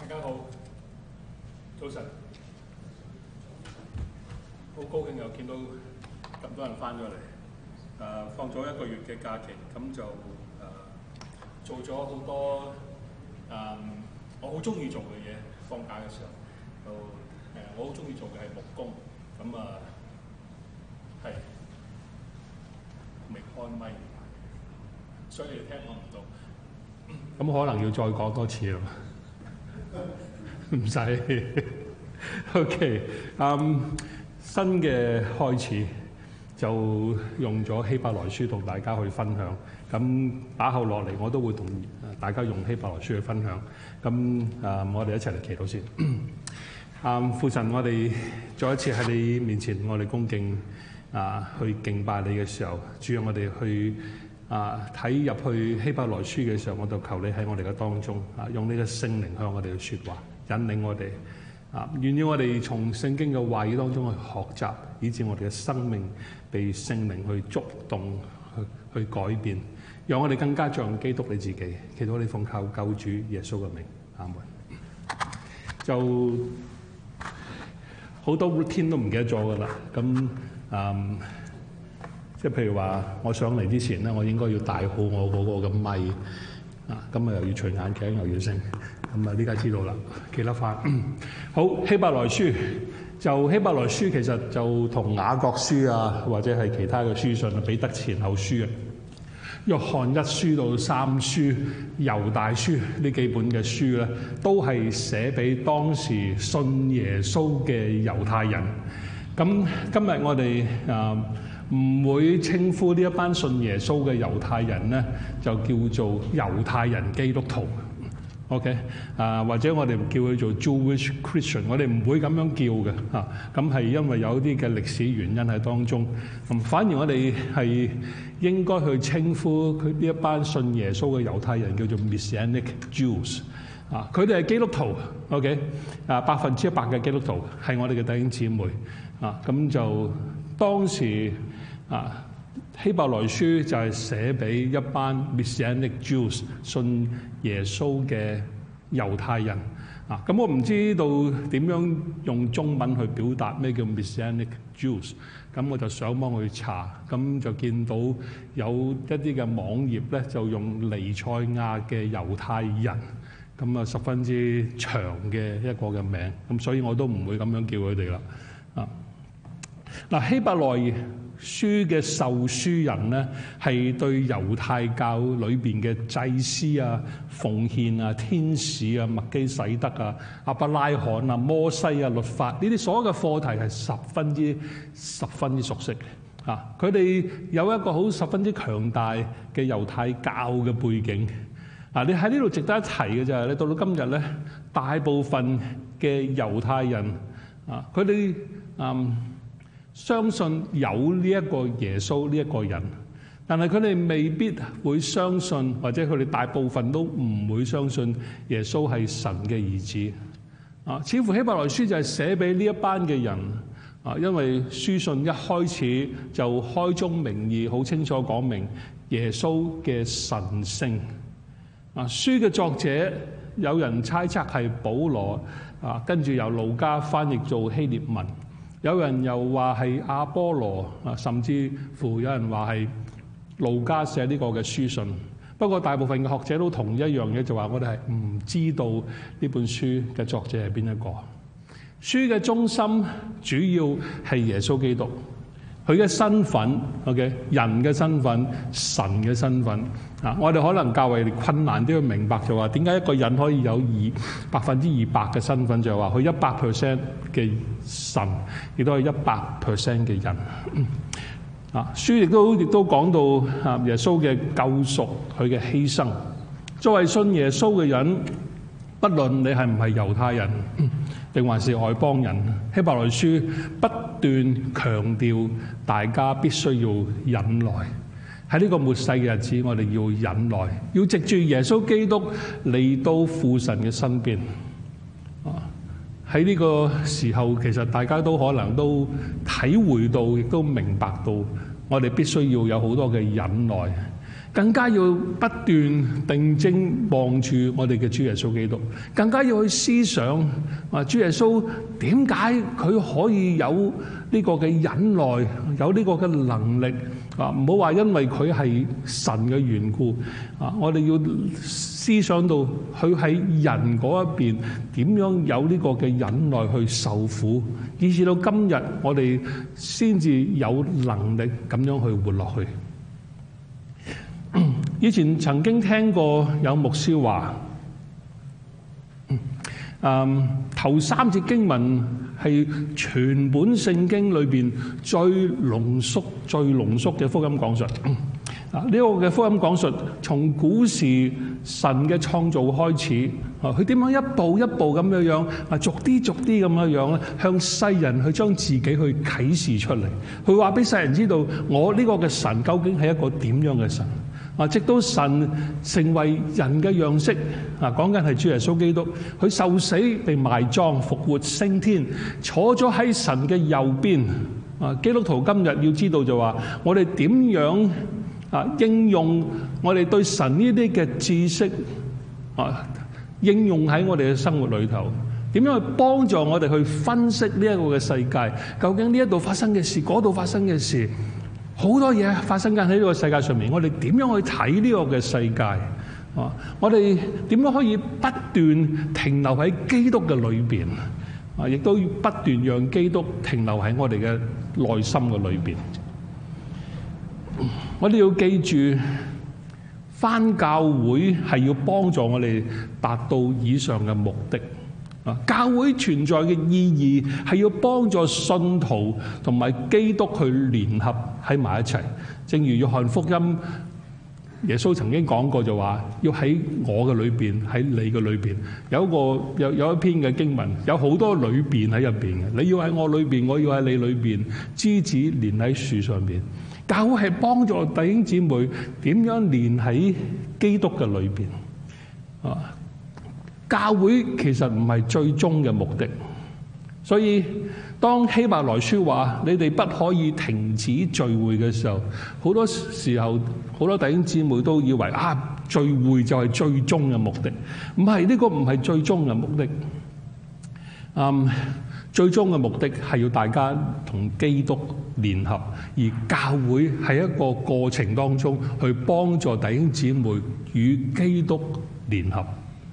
大家好，早晨，好高興又見到咁多人翻咗嚟。放咗1個月嘅假期，咁就做咗好多我好中意做嘅嘢。放假嘅時候，就我好中意做嘅係木工，咁係未開咪，所以你聽我唔到。咁可能要再講多次啦。唔使，OK，新嘅開始就用咗希伯來書同大家去分享。咁打後落嚟，我都會同大家用希伯來書去分享。咁我哋一齊嚟祈禱先。父神，我哋再一次喺你面前，我哋恭敬去敬拜你嘅時候，主要我哋去睇入去希伯來書嘅時候，我就求你喺我哋嘅當中用你嘅聖靈向我哋去説話，引領我哋願意我哋從聖經嘅話語當中去學習，以致我哋嘅生命被聖靈去觸動、去改變，讓我哋更加像基督你自己。祈禱你奉靠救主耶穌嘅名，阿門。就好多 routine 都唔記得咗㗎啦。咁即係譬如話，我上嚟之前咧，我應該要戴好我嗰個嘅咪今日又要除眼鏡又要升。呢家知道啦，記得翻。好，希伯來書就希伯來書其實就同雅各書或者係其他嘅書信彼得前後書約翰1書到3書、猶大書呢幾本嘅書咧，都係寫俾當時信耶穌嘅猶太人。咁今日我哋唔會稱呼呢一班信耶穌嘅猶太人咧，就叫做猶太人基督徒。OK， 或者我哋叫佢做 Jewish Christian， 我哋唔會咁樣叫嘅咁係因為有啲嘅歷史原因喺當中。反而我哋係應該去稱呼佢呢一班信耶穌嘅猶太人叫做 Messianic Jews。佢哋係基督徒 ，OK， 100%嘅基督徒係我哋嘅弟兄姊妹。咁就當時希伯來書就係寫俾一班 Messianic Jews 信耶穌嘅猶太人。咁我唔知道點樣用中文去表達咩叫 Messianic Jews。咁我就上網去查，咁就見到有一啲嘅網頁咧，就用彌賽亞嘅猶太人，咁十分之長嘅一個嘅名，咁所以我都唔會咁樣叫佢哋啦。希伯來書嘅受書人咧，係對猶太教裏邊嘅祭司奉獻天使麥基洗德亞伯拉罕摩西律法呢啲所有嘅課題係十分之熟悉嘅。佢哋有一個好十分之強大嘅猶太教嘅背景。你喺呢度值得一提嘅就係你到到今日咧，大部分嘅猶太人佢哋相信有呢一個耶穌呢一個人，但係佢哋未必會相信，或者佢哋大部分都唔會相信耶穌係神嘅兒子。似乎希伯來書就係寫俾呢一班嘅人。因為書信一開始就開宗明義，好清楚講明耶穌嘅神性。書嘅作者有人猜測係保羅，跟住由路加翻譯做希臘文。有人又話係亞波羅，甚至乎有人話係路加寫呢個嘅書信。不過大部分嘅學者都同一樣嘢，就話我哋係唔知道呢本書嘅作者係邊一個。書嘅中心主要係耶穌基督，佢嘅身份 ，OK， 人嘅身份、神嘅身份。我哋可能較為困難啲去明白，就話點解一個人可以有200%嘅身份，就係話佢100% 嘅神，亦都係100% 嘅人。書亦都講到耶穌嘅救贖，佢嘅犧牲。作為信耶穌嘅人，不論你係唔係猶太人，定還是外邦人，希伯來書不斷強調大家必須要忍耐。喺呢個末世嘅日子，我哋要忍耐，要藉住耶穌基督嚟到父神嘅身邊。喺呢個時候，其實大家都可能都體會到，亦都明白到，我哋必須要有好多嘅忍耐。 更加要不斷定睛望住我哋嘅主耶穌基督，更加要去思想主耶穌點解佢可以有呢個嘅忍耐，有呢個嘅能力唔好話因為佢係神嘅緣故我哋要思想到佢喺人嗰一邊點樣有呢個嘅忍耐去受苦，以至到今日我哋先至有能力咁樣去活落去。以前曾經聽過有牧師話，頭3節經文係全本聖經裏邊最濃縮嘅福音講述。呢個嘅福音講述從古時神嘅創造開始，佢點樣一步一步咁樣逐啲咁樣咧，向世人去將自己去啟示出嚟。佢話俾世人知道，我呢個嘅神究竟係一個點樣嘅神。直到神成為人嘅樣式，講緊係主耶穌基督，佢受死被埋葬復活升天，坐咗喺神嘅右邊。基督徒今日要知道就話，我哋點樣應用我哋對神呢啲嘅知識應用喺我哋嘅生活裏頭，點樣去幫助我哋去分析呢一個嘅世界，究竟呢一度發生嘅事，嗰度發生嘅事。好多嘢發生緊喺呢個世界上面，我哋點樣去睇呢個嘅世界？我哋點樣可以不斷停留喺基督嘅裏邊？亦都要不斷讓基督停留喺我哋嘅內心嘅裏邊。我哋要記住，返教會係要幫助我哋達到以上嘅目的。教會存在嘅意義係要幫助信徒同埋基督去聯合喺埋一齊。正如約翰福音，耶穌曾經講過就話，要喺我嘅裏邊，喺你嘅裏邊。有一篇嘅經文，有好多裏邊喺入邊嘅。你要喺我裏邊，我要喺你裏邊，枝子連喺樹上邊。教會係幫助弟兄姊妹點樣連喺基督嘅裏邊。教會其實唔係最終嘅目的，所以當希伯來書話你哋不可以停止聚會嘅時候，好多時候好多弟兄姊妹都以為聚會就係最終嘅目的。唔係，呢個唔係最終嘅目的。最終嘅目的係要大家同基督聯合，而教會係一個過程當中去幫助弟兄姊妹與基督聯合。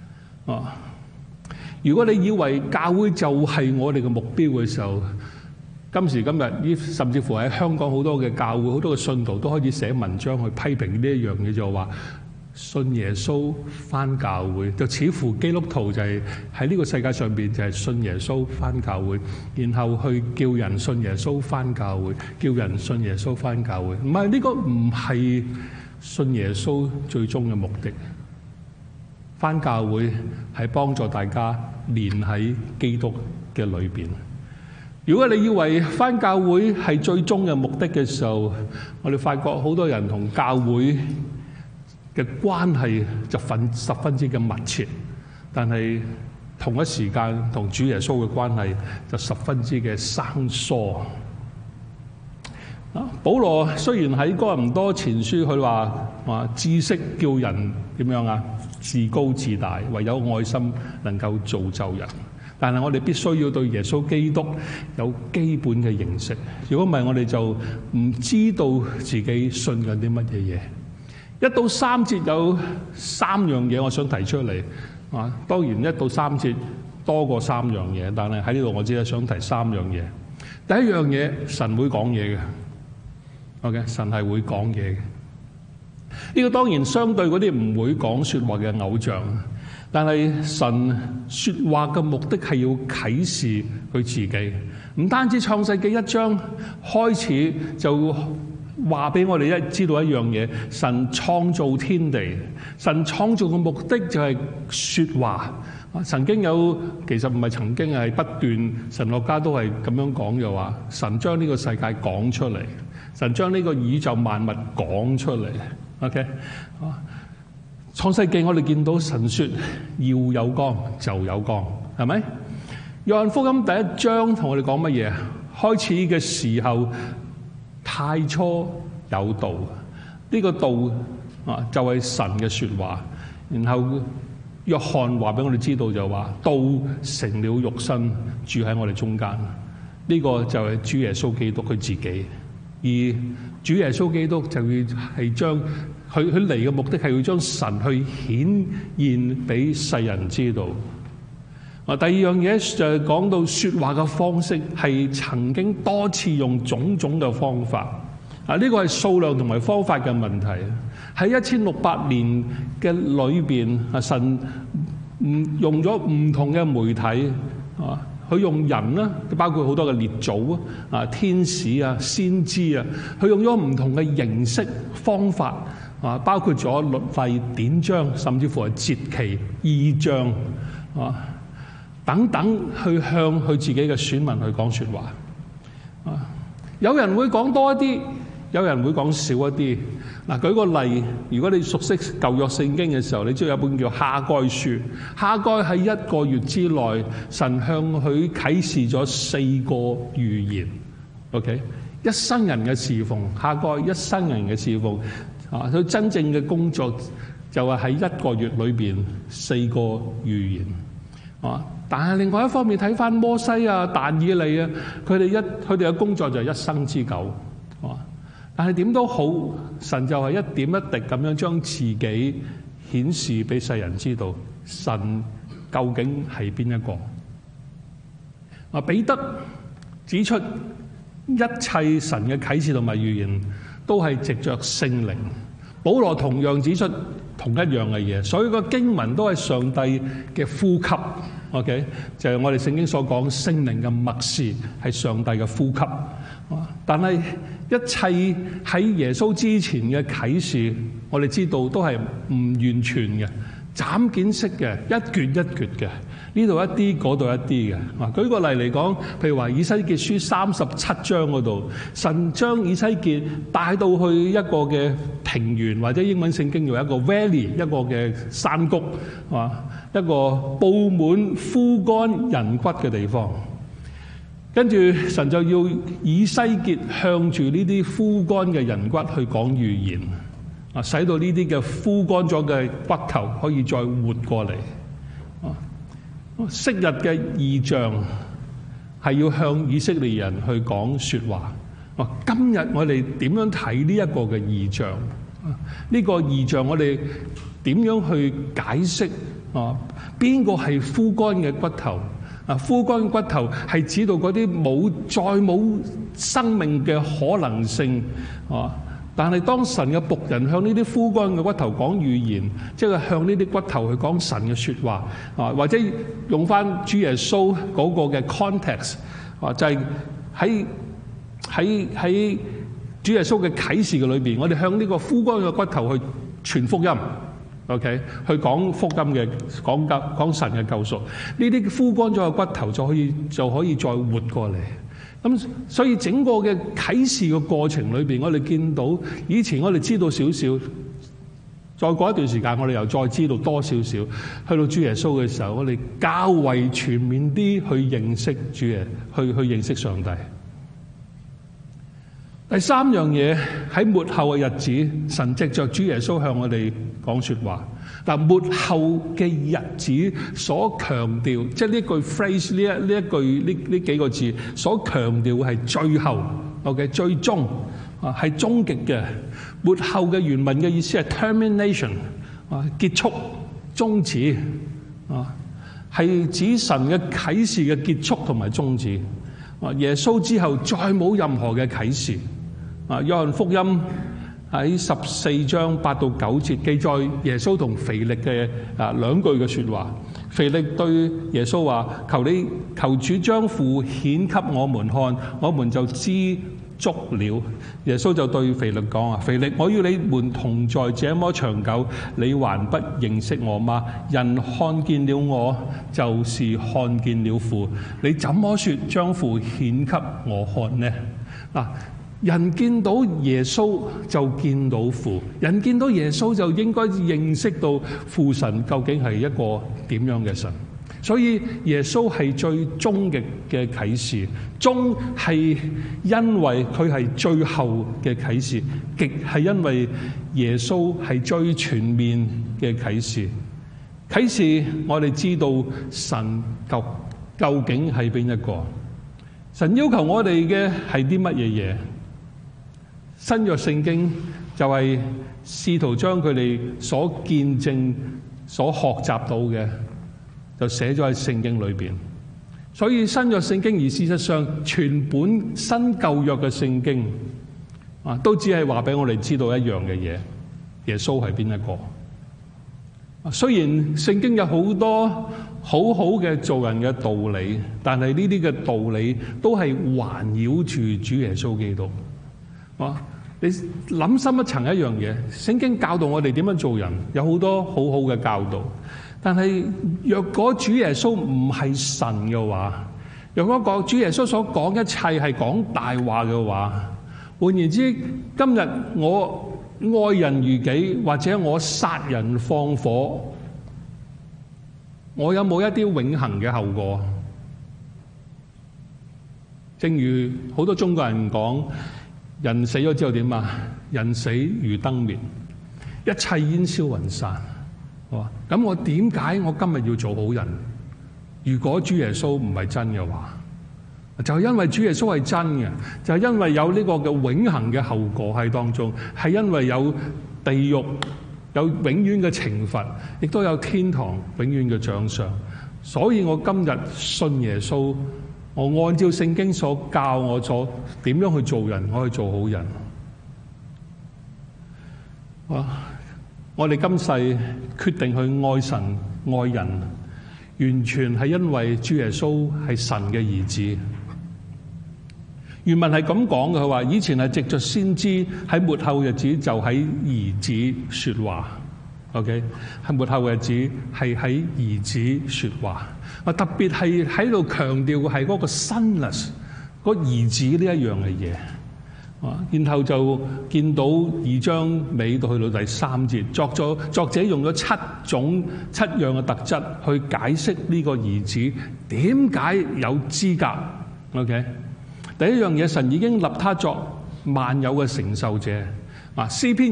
如果你以為教會就係我哋嘅目標嘅時候，今時今日甚至乎喺香港好多嘅教會，好多嘅信徒都開始寫文章去批評呢一樣嘢，就話信耶穌返教會，就似乎基督徒就係喺呢個世界上邊就係信耶穌返教會，然後去叫人信耶穌返教會，叫人信耶穌返教會。唔係，呢個唔係信耶穌最終嘅目的。返教會係幫助大家連喺基督嘅裏邊。如果你以為返教會係最終嘅目的嘅時候，我哋發覺好多人同教會嘅關係就十分之嘅密切，但係同一時間同主耶穌嘅關係就十分之嘅生疏。保羅雖然喺哥林多前書佢話知識叫人點樣啊？自高自大，唯有愛心能夠造就人。但係我哋必須要對耶穌基督有基本嘅認識。如果唔係，我哋就唔知道自己信緊啲乜嘢嘢。1到3節有3樣嘢我想提出嚟。當然1到3節多過3樣嘢，但係喺呢度我只係想提3樣嘢。第一樣嘢，神會講嘢嘅。OK， 神係會講嘢嘅。呢個當然相對嗰啲唔會講說話嘅偶像，但係神說話嘅目的係要啟示佢自己。唔單止創世記1章開始就話俾我哋知道一樣嘢，神創造天地，神創造嘅目的就係說話。曾經有，其實唔係曾經，係不斷神學家都係咁樣講嘅話，神將呢個世界講出嚟，神將呢個宇宙萬物講出嚟。OK， 創世記我哋見到神說要有光就有光，係咪？約翰福音第1章同我哋講乜嘢？開始嘅時候太初有道，呢個道就係神嘅說話。然後約翰話俾我哋知道就話，道成了肉身住喺我哋中間。呢個就係主耶穌基督佢自己。而主耶穌基督就要係將佢嚟嘅目的係要將神去顯現俾世人知道。第二樣嘢就係講到說話嘅方式係曾經多次用種種嘅方法。呢個係數量同埋方法嘅問題。喺1600年嘅裏邊，神用咗唔同嘅媒體佢用人啦，包括好多嘅列祖天使先知佢用咗唔同嘅形式方法包括咗律例典章，甚至乎係節期異象等等，去向佢自己嘅選民去講說話。有人會講多一啲，有人會講少一啲。舉個例，如果你熟悉舊約聖經嘅時候，你知道有本叫哈該書。哈該喺1個月之內，神向佢啟示咗4個預言。OK， 一生人嘅侍奉，哈該一生人嘅侍奉佢真正嘅工作就係喺1個月裏邊4個預言。但係另外一方面睇翻摩西但以理佢哋嘅工作就係一生之久。但係點都好，神就係一點一滴咁樣將自己顯示俾世人知道，神究竟係邊一個。彼得指出一切神嘅啟示同埋預言都係藉着聖靈。保羅同樣指出同一樣嘅嘢，所以個經文都係上帝嘅呼吸。OK， 就係我哋聖經所講聖靈嘅默示係上帝嘅呼吸。但係一切喺耶穌之前嘅啟示，我哋知道都係唔完全嘅，斬件式嘅，一橛一橛嘅，呢度一啲，嗰度一啲嘅。舉個例嚟講，譬如話以西結書37章嗰度，神將以西結帶到去一個嘅平原，或者英文聖經用一個 valley， 一個嘅山谷，一個布滿枯乾人骨嘅地方。跟住神就要以西結向住呢啲枯乾嘅人骨去講預言，使到呢啲嘅枯乾咗嘅骨頭可以再活過嚟。昔日嘅異象係要向以色列人去講說話。今日我哋點樣睇呢一個嘅異象？呢個異象我哋點樣去解釋？邊個係枯乾嘅骨頭？枯乾骨頭係指到嗰啲再冇生命嘅可能性。但係當神嘅僕人向呢啲枯乾嘅骨頭講預言，即係向呢啲骨頭去講神嘅說話，或者用翻主耶穌嗰個嘅 context， 就係喺主耶穌嘅啟示嘅裏邊，我哋向呢個枯乾嘅骨頭去傳福音。OK， 去講福音嘅講神嘅救贖，呢啲枯乾咗嘅骨頭就可以再活過嚟。咁所以整個嘅啟示嘅過程裏邊，我哋見到以前我哋知道少少，再過一段時間我哋又再知道多少少，去到主耶穌嘅時候，我哋較為全面啲去認識主耶，去認識上帝。第三樣嘢，喺末後嘅日子，神藉着主耶穌向我哋講說話。末後嘅日子所強調，即係呢句 phrase 呢幾個字所強調係最後 ，OK， 最終係終極嘅。末後嘅原文嘅意思係 termination， 結束、終止，係指神嘅啟示嘅結束同埋終止。耶穌之後再冇任何嘅啟示。約翰福音喺14章8到9節記載耶穌同腓力嘅兩句嘅說話。腓力對耶穌話：求主將父顯給我們看，我們就知足了。耶穌就對腓力講：腓力，我與你們同在這麼長久，你還不認識我嗎？人看見了我，就是看見了父。你怎麼說將父顯給我看呢？人見到耶穌就見到父，人見到耶穌就應該認識到父神究竟係一個點樣嘅神。 所以耶穌係最終極嘅啟示，終係因為佢係最後嘅啟示，極係因為耶穌係最全面嘅啟示。啟示我哋知道神究竟係邊一個？神要求我哋嘅係啲乜嘢嘢？新約聖經就係試圖將佢哋所見證、所學習到嘅，就寫咗喺聖經裏邊。所以新約聖經，而事實上全本新舊約嘅聖經都只係話俾我哋知道一樣嘅嘢：耶穌係邊一個？雖然聖經有好多好好嘅做人嘅道理，但係呢啲嘅道理都係環繞住主耶穌基督。你諗深一層一樣嘢，聖經教導我哋點樣做人，有好多好好嘅教導。但係若果主耶穌唔係神嘅話，若果主耶穌所講一切係講大話嘅話，換言之，今日我愛人如己，或者我殺人放火，我有冇一啲永恆嘅後果？正如好多中國人講，人死咗之後點啊？人死如燈滅，一切煙消雲散。咁我點解我今日要做好人？如果主耶穌唔係真嘅話，就係因為主耶穌係真嘅，就係因為有呢個嘅永恆嘅後果喺當中，係因為有地獄，有永遠嘅懲罰，亦都有天堂永遠嘅獎賞。所以我今日信耶穌，我按照聖經所教我所點樣去做人，我去做好人。我哋今世決定去愛神愛人，完全係因為主耶穌係神嘅兒子。原文係咁講嘅，佢話以前係藉着先知，喺末後日子就喺兒子說話。OK， 喺末後日子係喺兒子說話。特別係喺度強調嘅係嗰個 Sonless， 嗰兒子呢一樣嘅嘢。然後就見到2章尾到去到第3節，作者用咗7樣嘅特質去解釋呢個兒子點解有資格。OK， 第一樣嘢，神已經立他作萬有嘅承受者。詩篇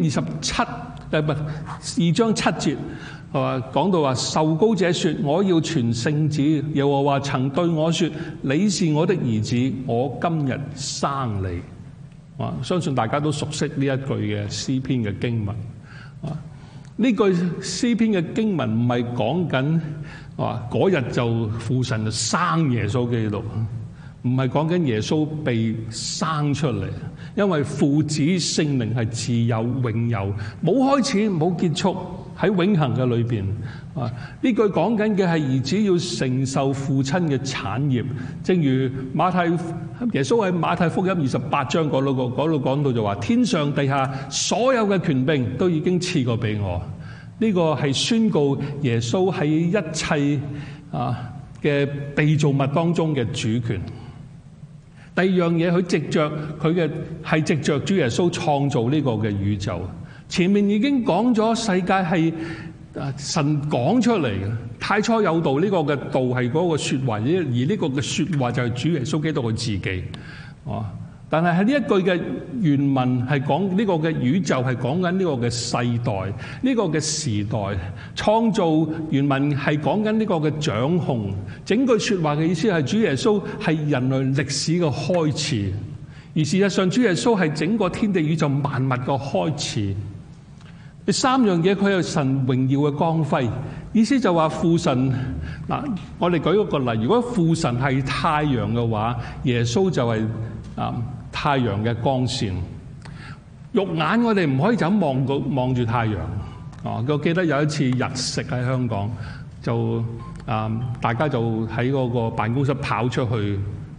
2章7節講到話，受膏者說：我要傳聖旨。耶和華曾對我說：你是我的兒子，我今日生你。相信大家都熟悉呢一句嘅詩篇嘅經文。呢句詩篇嘅經文唔係講緊嗰日就父神就生耶穌基督，唔係講緊耶穌被生出嚟，因為父子聖靈係自有永有，冇開始冇結束，喺永恆嘅裏邊。呢句講緊嘅係兒子要承受父親嘅產業，正如耶穌喺馬太福音28章嗰度講到就話：天上地下所有嘅權柄都已經賜過俾我。呢個係宣告耶穌喺一切嘅被造物當中嘅主權。第二樣嘢，佢藉着主耶穌創造呢個嘅宇宙。前面已經講咗世界係神講出嚟嘅，太初有道，呢個嘅道係嗰個說話，而呢個嘅說話就係主耶穌基督佢自己。但係喺呢一句嘅原文係講呢個嘅宇宙係講緊呢個嘅世代，呢個嘅時代創造。原文係講緊呢個嘅掌控。整句說話嘅意思係主耶穌係人類歷史嘅開始，而事實上主耶穌係整個天地宇宙萬物嘅開始。第三樣嘢，佢有神榮耀嘅光輝，意思就話父神我哋舉一個例，如果父神係太陽嘅話，耶穌就係太陽嘅光線。肉眼我哋唔可以就咁望住太陽。我記得有一次日食喺香港，就大家就喺嗰個辦公室跑出去。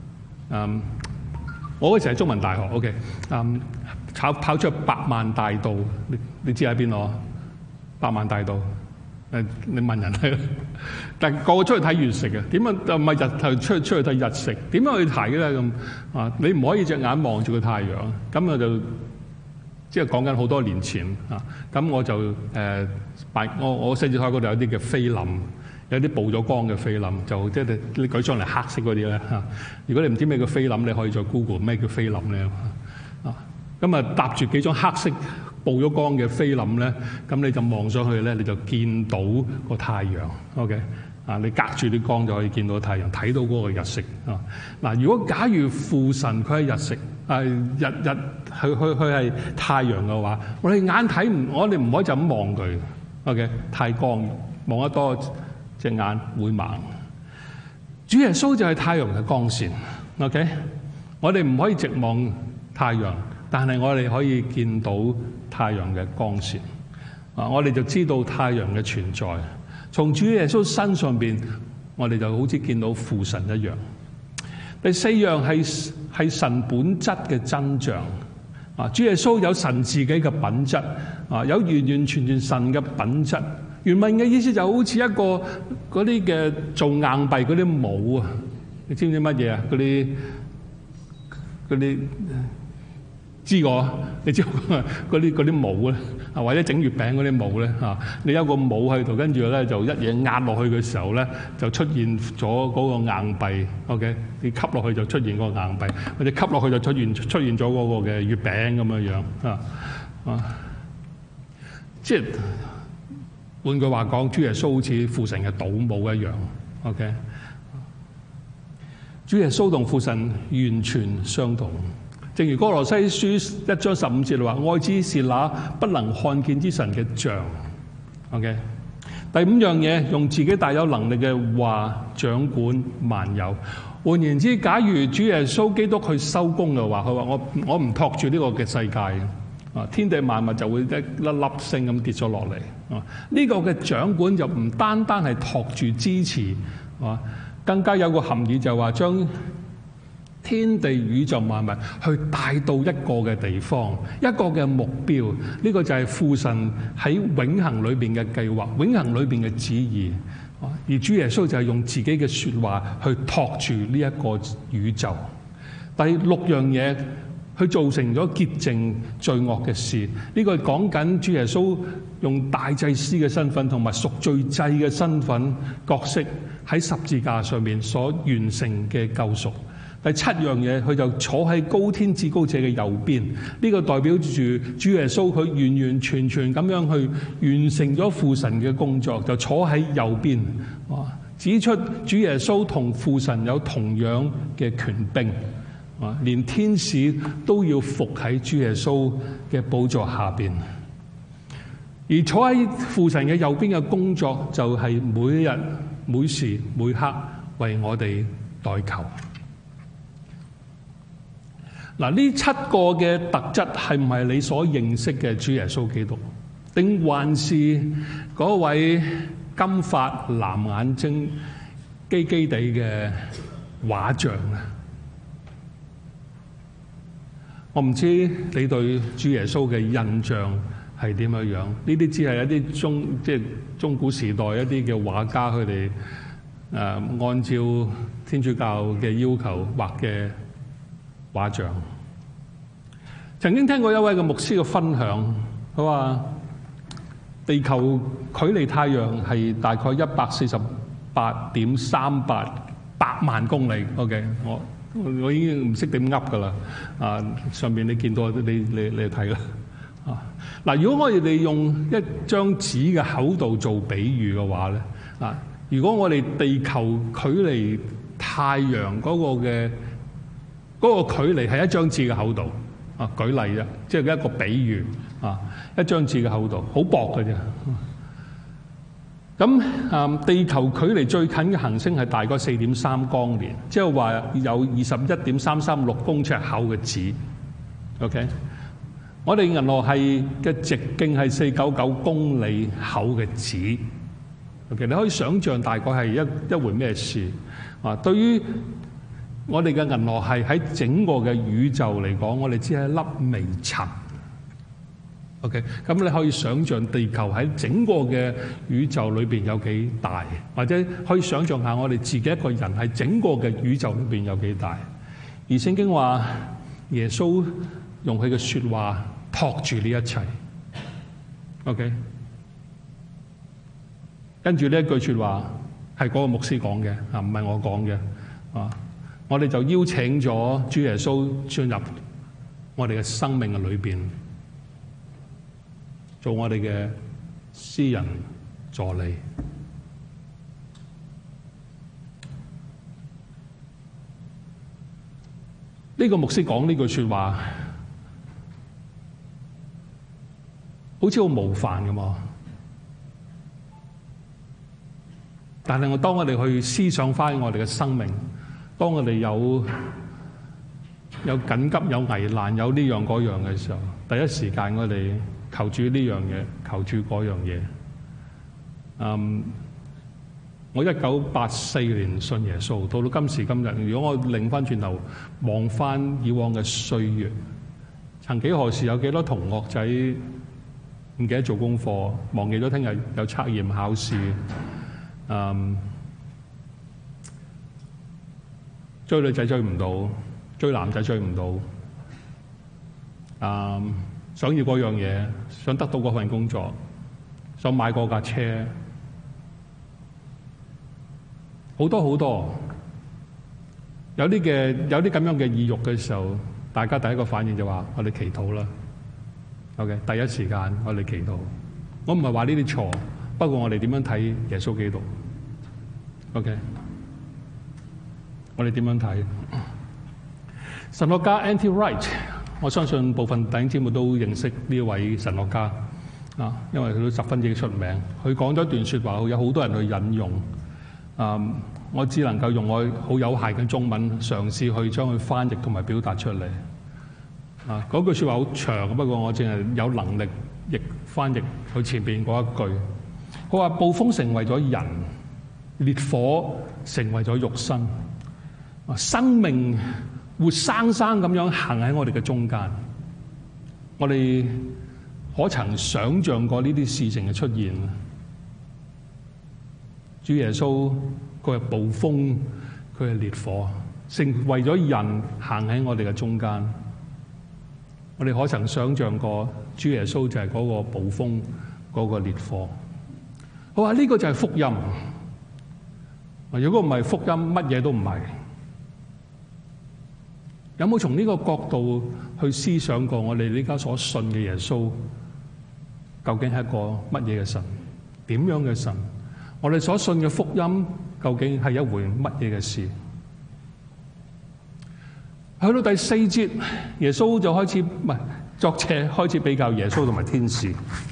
我嗰時係中文大學 ，OK， 跑出百萬大道，你知喺邊度？百萬大道，你問人係，但係個個出去睇月食嘅，點樣就唔係日頭出去睇日食？點樣去睇咧？咁你唔可以隻眼望住個太陽，咁我就即係講緊好多年前咁我就我甚至睇嗰度有啲嘅菲林， 有啲曝咗光嘅菲林，就即係你舉上嚟黑色嗰啲咧嚇。如果你唔知咩叫菲林，你可以再 Google 咩叫菲林咧啊。咁啊搭住幾張黑色曝咗光嘅菲林咧，咁你就望上去咧，你就見到個太陽。OK 啊，你隔住啲光就可以見到太陽，睇到嗰個日食啊。嗱，如果假如父神佢係日食，佢係太陽嘅話，我哋眼睇唔，我哋唔可以就咁望佢。OK， 太光，望得多隻眼會盲。主耶穌就係太陽嘅光線。OK， 我哋唔可以直望太陽，但係我哋可以見到太陽嘅光線。我哋就知道太陽嘅存在。從主耶穌身上邊，我哋就好似見到父神一樣。第四樣係神本質嘅真相。主耶穌有神自己嘅品質，有完完全全神嘅品質。原文嘅意思就好似一個嗰啲嘅做硬幣嗰啲模啊，你知唔知乜嘢啊？嗰啲知我，你知嗰啲模咧，或者整月餅嗰啲模咧嚇，你有個模喺度，跟住咧就一嘢壓落去嘅時候咧，就出現咗嗰個硬幣。OK， 你吸落去就出現嗰個硬幣，或者吸落去就出現咗嗰個嘅月餅咁樣樣即係換句話講，主耶穌好似父神嘅倒模一樣。OK， 主耶穌同父神完全相同。正如哥羅西書1章15節話：愛子是那不能看見之神嘅像。OK， 第五樣嘢，用自己大有能力嘅話掌管萬有。換言之，假如主耶穌基督去收工嘅話，佢話我唔托住呢個嘅世界，天地萬物就會一粒粒星咁跌咗落嚟。呢個嘅掌管就唔單單係托住支持，更加有個含義就係話將天地宇宙萬物去帶到一個嘅地方，一個嘅目標。呢個就係父神喺永恆裏邊嘅計劃，永恆裏邊嘅旨意。而主耶穌就係用自己嘅說話去托住呢一個宇宙。第六樣嘢，佢造成咗潔淨罪惡嘅事。呢個係講緊主耶穌用大祭司嘅身份同埋贖罪祭嘅身份角色喺十字架上面所完成嘅救贖。第七樣嘢，佢就坐喺高天至高者嘅右邊。呢個代表住主耶穌佢完完全全咁樣去完成咗父神嘅工作，就坐喺右邊。指出主耶穌同父神有同樣嘅權柄。連天使都要服喺主耶穌嘅寶座下邊。而坐喺父神嘅右邊嘅工作，就係每日每時每刻為我哋代求。嗱，呢七個嘅特質係唔係你所認識嘅主耶穌基督，定還是嗰位金髮藍眼睛基基地嘅畫像咧？我唔知你對主耶穌嘅印象係點樣樣？呢啲只係一啲中古時代一啲嘅畫家佢哋按照天主教嘅要求畫嘅畫像。曾經聽過一位嘅牧師嘅分享，佢話地球距離太陽係大概148.38萬公里。OK， 我已經唔識點噏噶啦。上面你見到你睇啦。嗱，如果我哋用一張紙嘅厚度做比喻嘅話咧，如果我哋地球距離太陽嗰個距離係一張紙嘅厚度，舉例啫，即係一個比喻，一張紙嘅厚度好薄嘅啫。咁地球距離最近嘅行星係大概4.3光年，即係話有21.336公尺厚嘅紙。OK， 我哋銀河系嘅直徑係499公里厚嘅紙。OK， 你可以想象大概係一回咩事對於我哋嘅銀河系喺整個嘅宇宙嚟講，我哋只係一粒微塵。OK， 咁你可以想象地球喺整個嘅宇宙裏邊有幾大，或者可以想象下我哋自己一個人喺整個嘅宇宙裏邊有幾大。而聖經話耶穌用佢嘅說話托住呢一切。OK， 跟住呢一句說話， 係嗰個牧師講嘅啊，唔係我講嘅啊。我哋就邀請咗主耶穌進入我哋嘅生命嘅裏邊，做我哋嘅私人助理。呢個牧師講呢句說話，好似好冒犯咁嘛。但係當我哋去思想翻我哋嘅生命，當我哋有緊急、有危難、有呢樣嗰樣嘅時候，第一時間我哋求主呢樣嘢，求主嗰樣嘢。我1984年信耶穌，到今時今日，如果我擰翻轉頭望翻以往嘅歲月，曾幾何時有幾多同學仔唔記得做功課，忘記咗聽日有測驗考試，追女仔追唔到，追男仔追唔到，想要嗰樣嘢，想得到嗰份工作，想買嗰架車。好多好多，有啲咁樣嘅意欲嘅時候，大家第一個反應就話：我哋祈禱啦。OK， 第一時間我哋祈禱。我唔係話呢啲錯，不過我哋點樣睇耶穌基督 ？OK， 我哋點樣睇？神學家 N.T. Wright， 我相信部分弟兄姊妹都認識呢位神學家啊，因為佢都十分之出名。佢講咗一段説話，有好多人去引用。我只能夠用我好有限嘅中文嘗試去將佢翻譯同埋表達出嚟。嗰句説話好長，不過我淨係有能力譯翻譯佢前邊嗰一句。佢話：暴風成為咗人，烈火成為咗肉身，生命活生生咁樣行喺我哋嘅中間。我哋可曾想像過呢啲事情嘅出現？主耶穌佢係暴風，佢係烈火，成為咗人行喺我哋嘅中間。我哋可曾想像過主耶穌就係嗰個暴風，嗰個烈火？我話呢個就係福音。如果唔係福音，乜嘢都唔係。有冇從呢個角度去思想過我哋呢家所信嘅耶穌究竟係一個乜嘢嘅神？點樣嘅神？我哋所信嘅福音究竟係一回乜嘢嘅事？去到第4節，耶穌就開始作者開始比較耶穌同埋天使。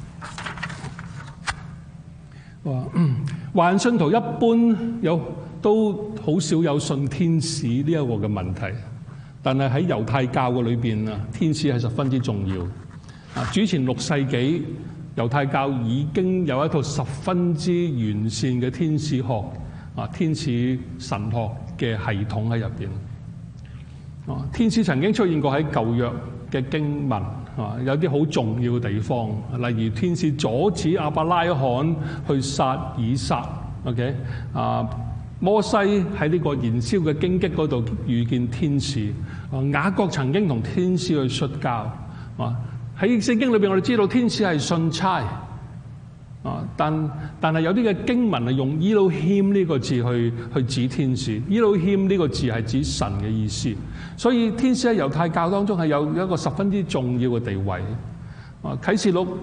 話還信徒一般都好少有信天使呢一個嘅問題，但係喺猶太教嘅裏邊啊，天使係十分之重要。主前6世紀。猶太教已經有一套十分之完善嘅天使學天使神學嘅系統喺入邊。天使曾經出現過喺舊約嘅經文，有啲好重要嘅地方，例如天使阻止亞伯拉罕去殺以撒。OK， 摩西喺呢個燃燒嘅荊棘嗰度遇見天使。雅各曾經同天使去摔跤。喺聖經裏邊，我哋知道天使係信差，但係有啲嘅經文係用 Elohim 呢個字去指天使。Elohim 呢個字係指神嘅意思，所以天使喺猶太教當中係有一個十分之重要嘅地位。啟示錄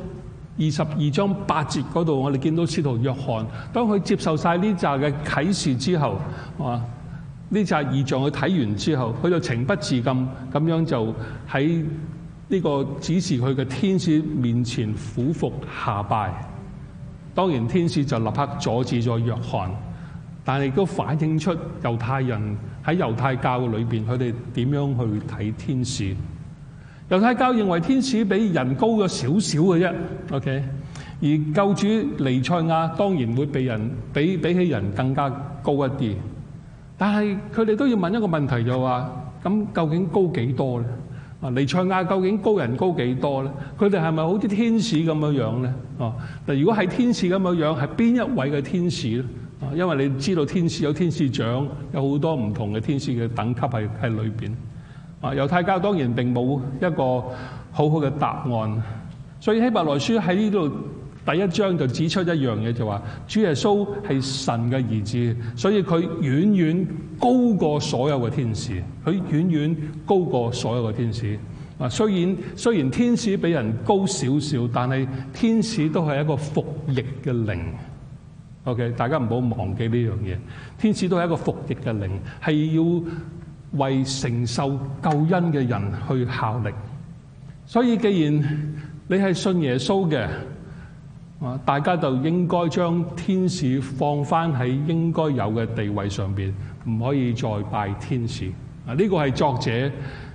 22章8節嗰度，我哋見到使徒約翰，當佢接受晒呢紮嘅啟示之後，呢紮異象佢睇完之後，佢就情不自禁咁樣就喺呢個指示佢嘅天使面前俯伏下拜。當然天使就立刻阻止咗約翰，但係亦都反映出猶太人喺猶太教裏邊佢哋點樣去睇天使。猶太教認為天使比人高咗少少嘅啫。OK， 而救主彌賽亞當然會比起人更加高一啲，但係佢哋都要問一個問題，就話咁究竟高幾多咧？彌賽亞究竟高人高幾多咧？佢哋係咪好似天使咁樣咧？但如果係天使咁樣，係邊一位嘅天使咧？因為你知道天使有天使長，有好多唔同嘅天使嘅等級喺裏邊。猶太教當然並冇一個好好嘅答案，所以希伯來書喺呢度第一章就指出一樣嘢，就話主耶穌係神嘅兒子，所以佢遠遠高過所有嘅天使，佢遠遠高過所有嘅天使。雖然天使比人高少少，但係天使都係一個服役嘅靈。OK， 大家唔好忘記呢樣嘢。天使都係一個服役嘅靈，係要為承受救恩嘅人去效力。所以既然你係信耶穌嘅，大家就應該將天使放翻喺應該有嘅地位上邊，唔可以再拜天使。呢個係作者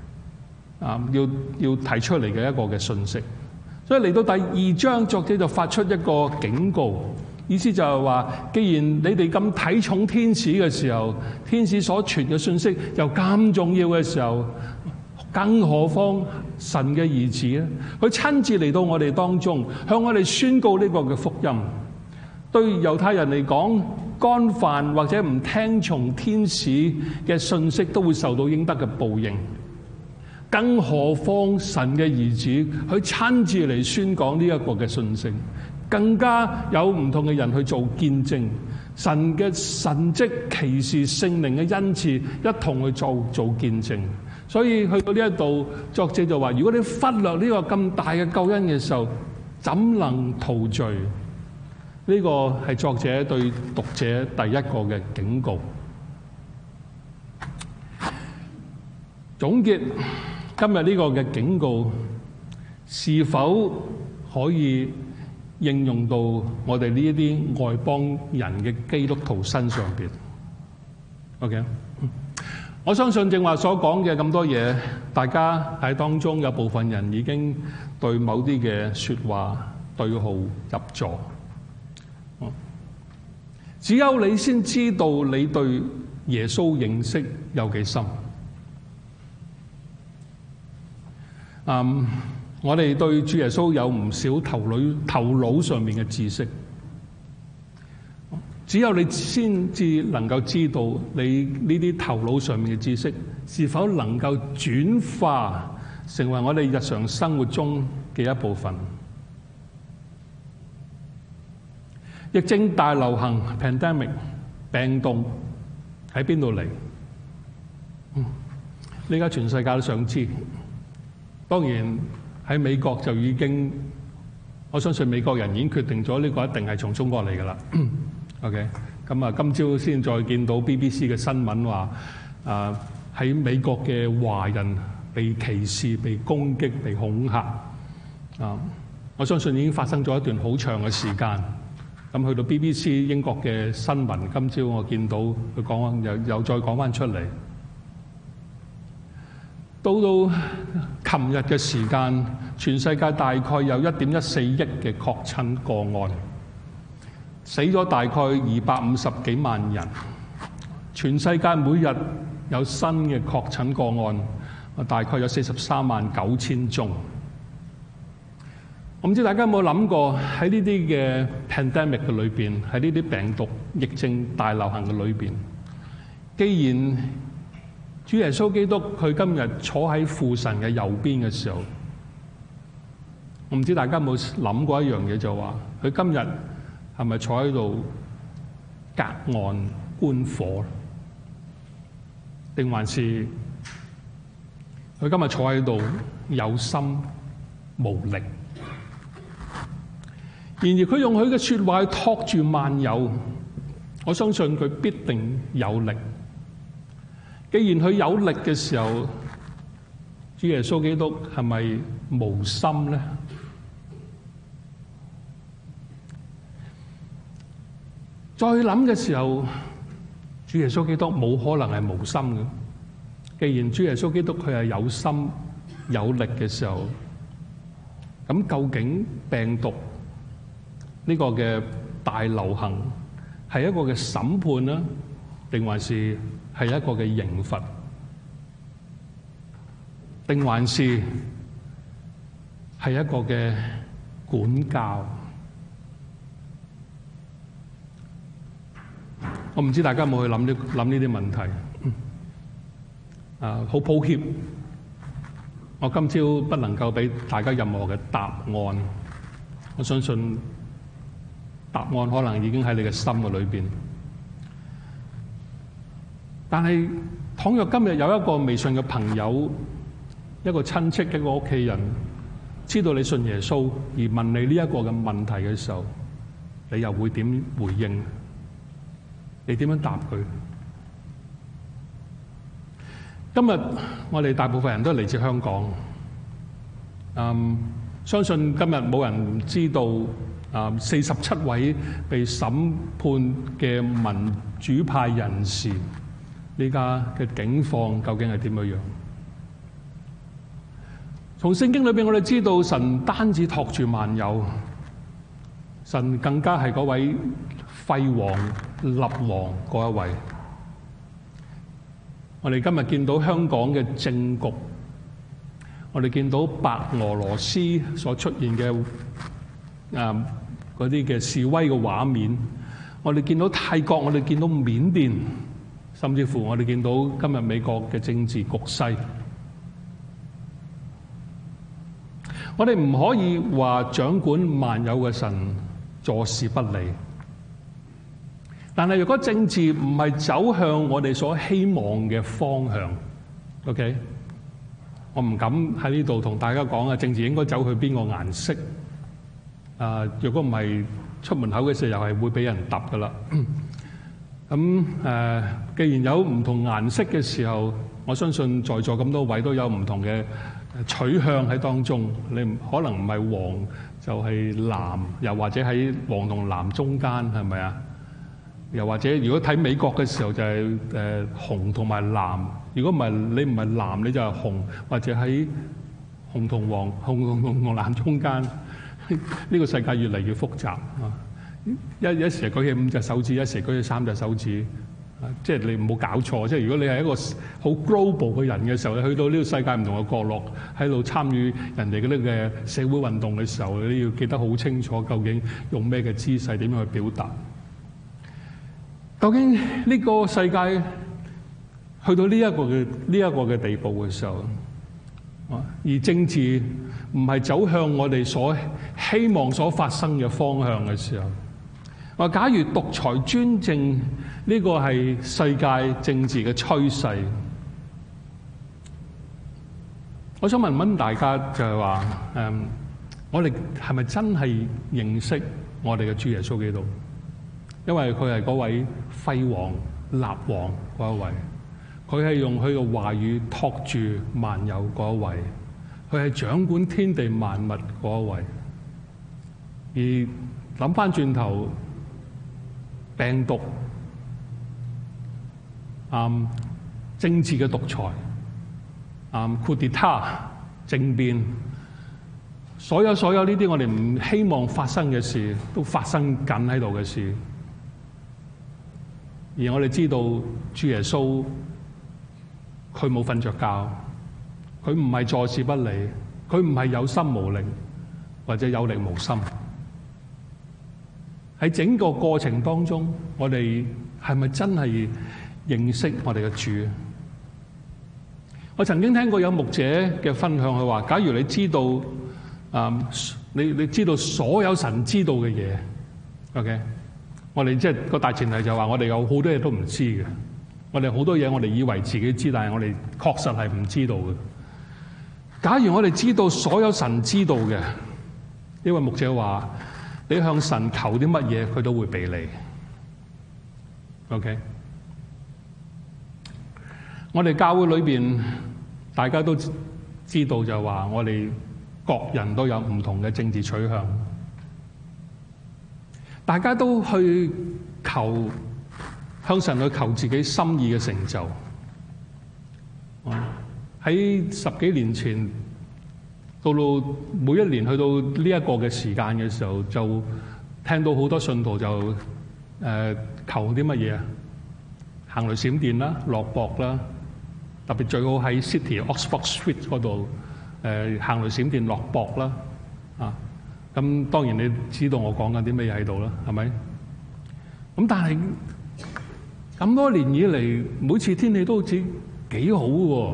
要提出嚟嘅一個嘅信息。所以嚟到第二章，作者就發出一個警告，意思就係話，既然你哋咁睇重天使嘅時候，天使所傳嘅信息又咁重要嘅時候，更何況神嘅兒子咧，佢親自嚟到我哋當中，向我哋宣告呢個嘅福音。對猶太人嚟講，干犯或者唔聽從天使嘅信息，都會受到應得嘅報應。更何況神嘅兒子，佢親自嚟宣講呢一個嘅信息，更加有唔同嘅人去做見證，神嘅神蹟奇事聖靈嘅恩賜一同去做見證。所以去到呢一度，作者就話：如果你忽略呢個咁大嘅救恩嘅時候，怎能逃罪？呢個係作者對讀者第一個嘅警告。總結今日呢個嘅警告，是否可以應用到我哋呢一啲外邦人嘅基督徒身上邊 ？OK， 我相信正話所講嘅咁多嘢，大家喺當中有部分人已經對某啲嘅說話對號入座。只有你先知道你對耶穌認識有幾深。我哋對主耶穌有唔少頭腦上面嘅知識，只有你先至能夠知道你呢啲頭腦上面嘅知識是否能夠轉化成為我哋日常生活中嘅一部分。疫症大流行 pandemic 病毒喺邊度嚟？呢家全世界都想知。當然喺美國就已經，我相信美國人已經決定咗呢個一定係從中國嚟㗎啦。OK， 咁今朝先再見到 BBC 嘅新聞話，喺美國嘅華人被歧視、被攻擊、被恐嚇。我相信已經發生咗一段好長嘅時間。咁去到 BBC 英國嘅新聞，今朝我見到佢講又再講翻出嚟。到琴日嘅時間，全世界大概有1.14億嘅確診個案，死咗大概250幾萬人。全世界每日有新嘅確診個案，大概有439000宗。我唔知大家有冇諗過喺呢啲嘅 pandemic 嘅裏邊，喺呢啲病毒疫症大流行嘅裏邊，既然主耶穌基督佢今日坐喺父神嘅右邊嘅時候，我唔知大家有冇諗過一樣嘢，就話佢今日係咪坐喺度隔岸觀火，定還是佢今日坐喺度有心無力？然而佢用佢嘅說話去托住萬有，我相信佢必定有力。既然佢有力嘅時候，主耶穌基督係咪無心咧？再諗嘅時候，主耶穌基督冇可能係無心嘅。既然主耶穌基督佢係有心有力嘅時候，咁究竟病毒呢個嘅大流行係一個嘅審判呢，定還是係一個嘅刑罰，定還是係一個嘅管教？我唔知大家有冇去諗呢啲問題。好抱歉，我今朝不能夠俾大家任何嘅答案。我相信答案可能已經喺你嘅心嘅裏邊。但係倘若今日有一個未信嘅朋友、一個親戚、一個屋企人知道你信耶穌而問你呢一個嘅問題嘅時候，你又會點回應？你點樣答佢？今日我哋大部分人都係嚟自香港，相信今日冇人知道47位被審判嘅民主派人士呢家嘅境況究竟係點樣？從聖經裏邊我哋知道神單止托住萬有，神更加係嗰位廢王立王嗰一位。我哋今日見到香港嘅政局，我哋見到白俄羅斯所出現嘅嗰啲嘅示威嘅畫面，我哋見到泰國，我哋見到緬甸，甚至乎我哋見到今日美國嘅政治局勢。我哋唔可以話掌管萬有嘅神坐視不理，但係如果政治唔係走向我哋所希望嘅方向 ，OK， 我唔敢喺呢度同大家講政治應該走去邊個顏色。如果唔係出門口嘅時候，又係會俾人揼噶啦。咁既然有唔同顏色嘅時候，我相信在座咁多位都有唔同嘅取向喺當中。你可能唔係黃就係藍，又或者喺黃同藍中間，係咪啊？又或者如果睇美國嘅時候就係紅同埋藍。如果唔係你唔係藍，你就係紅，或者喺紅同黃、紅同藍中間。呢個世界越嚟越複雜啊！一時舉起5隻手指，一時舉起3隻手指，即係你唔好搞錯。即係如果你係一個好 global 嘅人嘅時候，你去到呢個世界唔同嘅角落，喺度參與人哋嗰啲嘅社會運動嘅時候，你要記得好清楚，究竟用咩嘅姿勢，點樣去表達？究竟呢個世界去到呢一個嘅地步嘅時候，而政治唔係走向我哋所希望所發生嘅方向嘅時候，話假如獨裁專政呢個係世界政治嘅趨勢，我想問大家就係話，我哋係咪真係認識我哋嘅主耶穌基督？因為佢係嗰位廢王立王嗰一位。佢係用佢嘅話語托住萬有嗰一位，佢係掌管天地萬物嗰一位。而諗翻轉頭，病毒、政治嘅獨裁、coup d'état 政變，所有呢啲我哋唔希望發生嘅事，都發生緊喺度嘅事。而我哋知道主耶穌，佢冇瞓着覺，佢唔係坐視不理，佢唔係有心無力或者有力無心。喺整個過程當中，我哋係咪真係認識我哋嘅主？我曾經聽過有牧者嘅分享，佢話：假如你知道你知道所有神知道嘅嘢 ，OK， 我哋即係個大前提就係話，我哋有好多嘢都唔知嘅。我哋好多嘢，我哋以為自己知，但係我哋確實係唔知道嘅。假如我哋知道所有神知道嘅，呢位牧者話：你向神求啲乜嘢，佢都會俾你。OK， 我哋教會裏邊大家都知道就話，我哋各人都有唔同嘅政治取向，大家都去向神去求自己心意嘅成就。喺10幾年前，到每一年去到呢一個嘅時間嘅時候，就聽到好多信徒就求啲乜嘢啊？行雷閃電啦，落雹啦，特別最好喺 City Oxford Street 嗰度行雷閃電落雹啦。咁當然你知道我講緊啲咩嘢喺度啦，係咪？咁但係咁多年以嚟，每次天氣都好似幾好喎。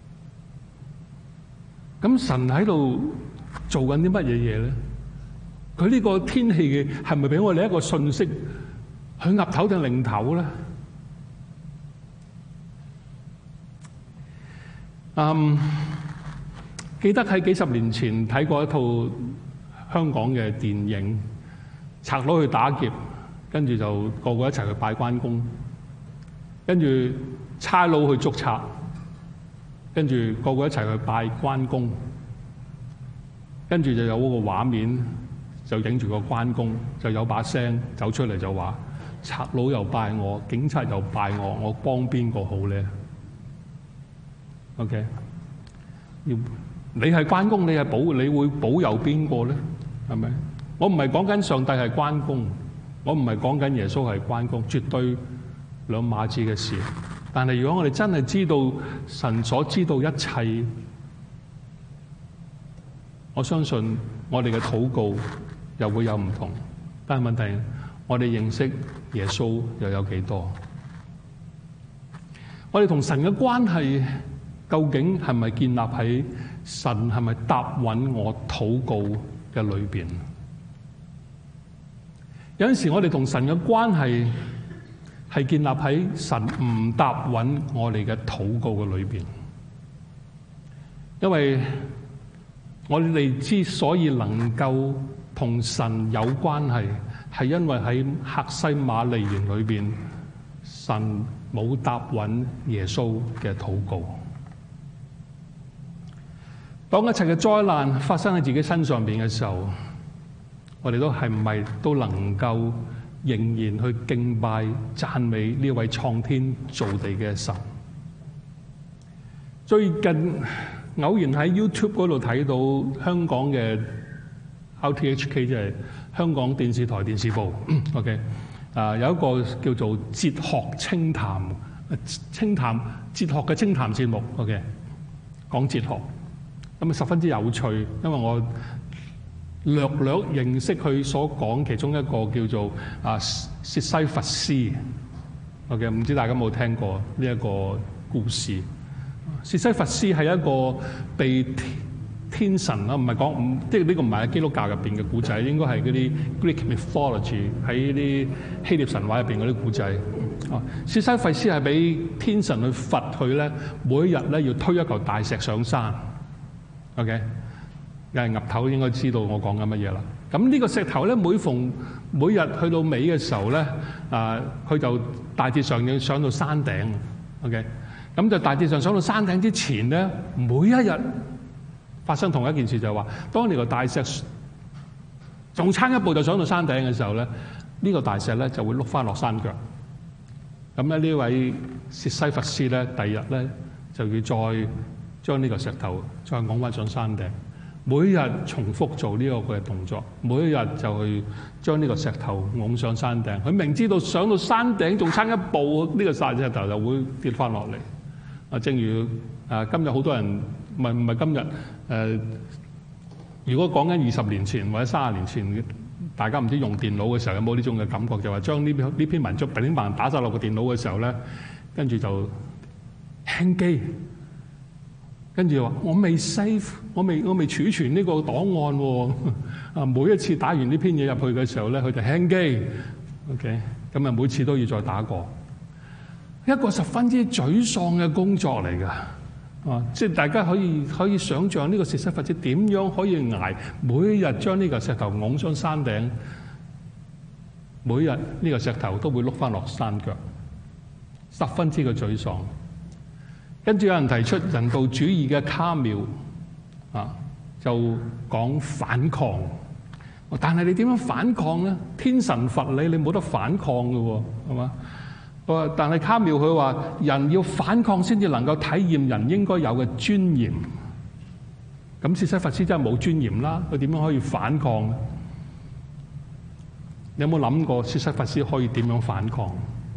咁神喺度做緊啲乜嘢嘢咧？ 佢呢個天氣嘅係咪俾我哋一個信息？佢岌頭定擰頭咧？記得喺幾十年前睇過一套香港嘅電影，賊佬去打劫，跟住就個個一齊去拜關公，跟住差佬去捉賊，跟住個個一齊去拜關公，跟住就有嗰個畫面，就影住個關公，就有把聲走出嚟就話：賊佬又拜我，警察又拜我，我幫邊個好咧 ？OK， 你係關公，你會保佑邊個咧？係咪？我唔係講緊上帝係關公，我唔係講緊耶穌係關公，絕對兩碼子嘅事。但係如果我哋真係知道神所知道一切，我相信我哋嘅禱告又會有唔同。但係問題，我哋認識耶穌又有幾多？我哋同神嘅關係究竟係咪建立喺神係咪答允我禱告嘅裏邊？有陣時我哋同神嘅關係係建立喺神唔答允我哋嘅禱告嘅裏邊，因為我哋之所以能夠同神有關係，係因為喺客西馬尼園裏邊，神冇答允耶穌嘅禱告。當一切嘅災難發生喺自己身上邊嘅時候，我哋都係唔係都能夠仍然去敬拜讚美呢位創天造地嘅神？最近偶然喺 YouTube 嗰度睇到香港嘅 RTHK， 即係香港電視台電視部，OK， 有一個叫做哲學清談哲學嘅清談節目 ，OK， 講哲學，咁啊十分之有趣，因為我略認識佢所講其中一個叫做薛西弗斯 ，OK， 唔知大家有冇聽過呢一個故事？薛西弗斯係一個被天神啦，唔係講即係呢個唔係喺基督教入邊嘅古仔，應該係嗰啲 Greek mythology 喺啲希臘神話入邊嗰啲古仔。薛西弗斯係俾天神去罰佢咧，每一日咧要推一嚿大石上山。OK， 有人岌頭應該知道我講緊乜嘢啦。咁呢個石頭咧，每日去到尾嘅時候咧，佢就大致上要上到山頂。OK， 咁就大致上上到山頂之前咧，每一日發生同一件事，就係話，當你個大石仲差一步就上到山頂嘅時候咧，呢個大石咧就會碌翻落山腳。咁咧呢位薛西弗斯咧，第二日咧就要再將呢個石頭再拱翻上山頂。每一日重複做呢個嘅動作，每一日就去將呢個石頭拱上山頂。佢明知道上到山頂仲差一步，呢個大石頭就會跌翻落嚟。正如今日好多人唔係今日如果講緊20年前或者30年前，大家唔知用電腦嘅時候有冇呢種嘅感覺，就話將呢篇文章砰砰打晒落個電腦嘅時候咧，跟住就輕機。跟住話我未 save， 我未儲存呢個檔案喎。每一次打完呢篇嘢入去嘅時候咧，佢就輕機。OK， 咁啊每次都要再打過，一個十分之沮喪嘅工作嚟㗎。即係大家可以想像呢個薛西弗斯點樣可以捱，每一日將呢個石頭拱上山頂，每日呢個石頭都會碌翻落山腳，十分之嘅沮喪。跟住有人提出人道主義嘅卡繆就講反抗。但係你點樣反抗咧？天神罰你，你冇得反抗嘅喎，係嘛？但係卡繆佢話人要反抗先至能夠體驗人應該有嘅尊嚴。咁薛西弗斯真係冇尊嚴啦，佢點樣可以反抗咧？你有冇諗過薛西弗斯可以點樣反抗？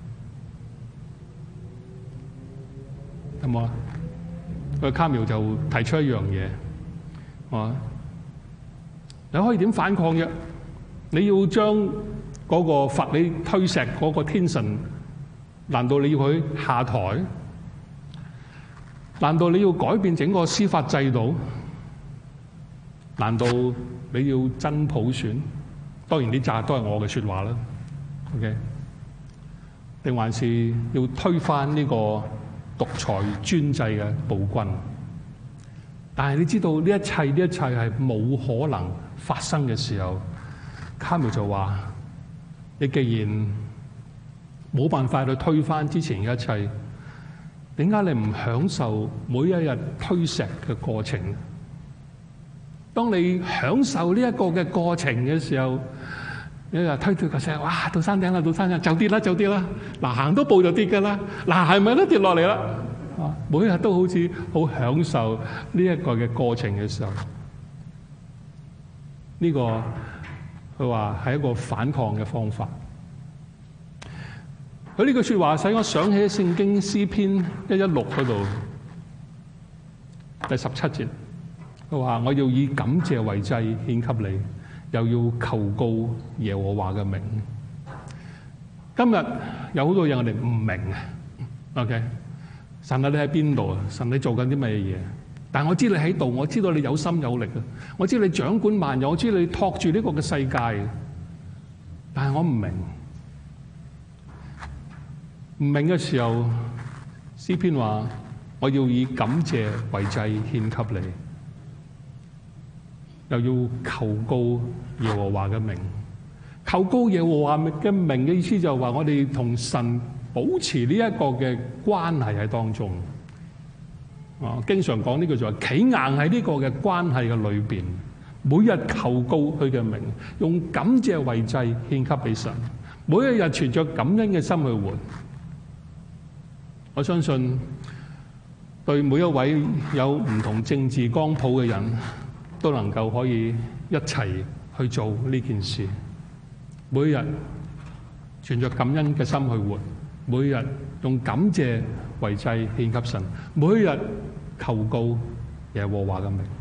有冇啊？佢卡繆就提出一樣嘢，你可以點反抗嘅？你要將嗰個罰你推石嗰個天神，難道你要佢下台？難道你要改變整個司法制度？難道你要真普選？ 當然呢扎都係我嘅説話啦。OK， 定還是要推翻呢個獨裁專制嘅暴君？但係你知道呢一切係冇可能發生嘅時候，卡繆就話：你既然冇辦法去推翻之前嘅一切，點解你唔享受每一日推石嘅過程？當你享受呢一個嘅過程嘅時候，你就推個石，哇！到山頂啦，到山頂就跌啦，就跌啦。嗱，行多步就跌㗎啦。嗱，係咪都跌落嚟啦？啊，每一日都好似好享受呢一個嘅過程嘅時候，呢個佢話係一個反抗嘅方法。佢呢句説話使我想起聖經詩篇116嗰度第17節，佢話：我要以感謝為祭獻給你，又要求告耶和華嘅名。今日有好多嘢我哋唔明啊。OK， 神啊，你喺邊度啊？神你做緊啲乜嘢？但我知你喺度，我知道你有心有力啊，我知道你掌管萬有，我知道你托住呢個嘅世界。但係我唔明，唔明嘅時候，詩篇話：我要以感謝為祭獻給你，又要求告耶和華嘅名。求告耶和華嘅名嘅意思就係話，我哋同神保持呢一個嘅關係喺當中。經常講呢句就係企硬喺呢個嘅關係嘅裏邊，每日求告佢嘅名，用感謝為祭獻給俾神，每一日存着感恩嘅心去活。我相信對每一位有唔同政治光譜嘅人都能夠可以一齊去做呢件事。每日存着感恩嘅心去活，每日用感謝為祭獻給神，每一日求告耶和華嘅名。